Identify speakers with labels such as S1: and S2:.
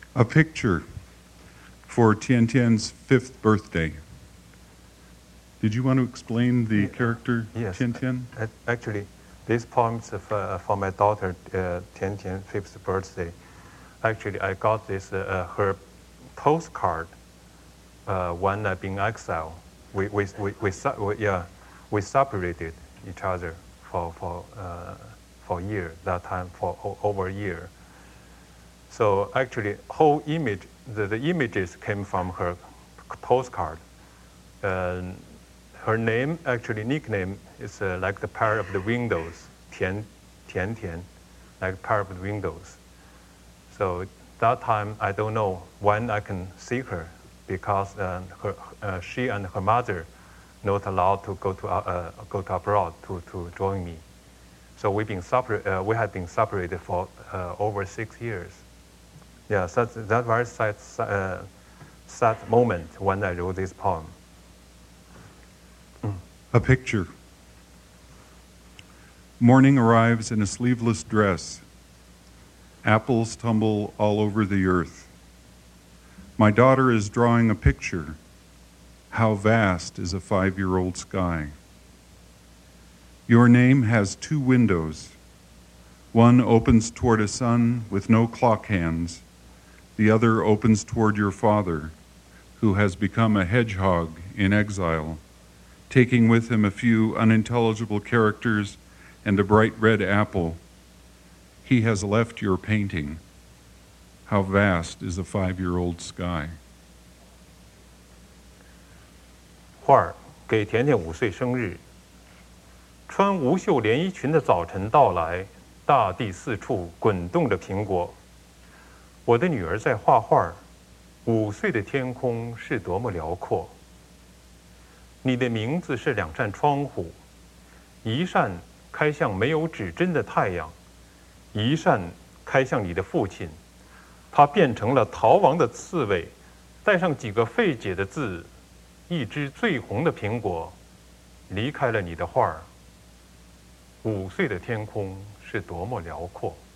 S1: A picture for Tian Tian's 5th birthday. Did you want to explain the character
S2: Yes.
S1: Tian Tian?
S2: Actually, this poem is for my daughter Tian Tian's 5th birthday. Actually, I got this her postcard when I've been in exile. We separated each other for a year. That time for over a year. So actually, whole image, the images came from her postcard. Her name, actually nickname, is like the pair of the windows, Tian Tian, like pair of the windows. So that time I don't know when I can see her because she and her mother not allowed to go to abroad to join me. So we have been separated for over 6 years. Yeah, so that very sad moment when I wrote this poem.
S1: A picture. Morning arrives in a sleeveless dress. Apples tumble all over the earth. My daughter is drawing a picture. How vast is a 5-year-old sky. Your name has 2 windows. One opens toward a sun with no clock hands. The other opens toward your father, who has become a hedgehog in exile, taking with him a few unintelligible characters and a bright red apple. He has left your painting. How vast is a 5-year-old sky.
S2: 画儿给甜甜5岁生日。穿无袖连衣裙的早晨到来，大地四处滚动着苹果。我的女儿在画画，5岁的天空是多么辽阔。你的名字是2扇窗户，一扇开向没有指针的太阳，一扇开向你的父亲。他变成了逃亡的刺猬，带上几个费解的字，一只最红的苹果，离开了你的画儿。5岁的天空是多么辽阔。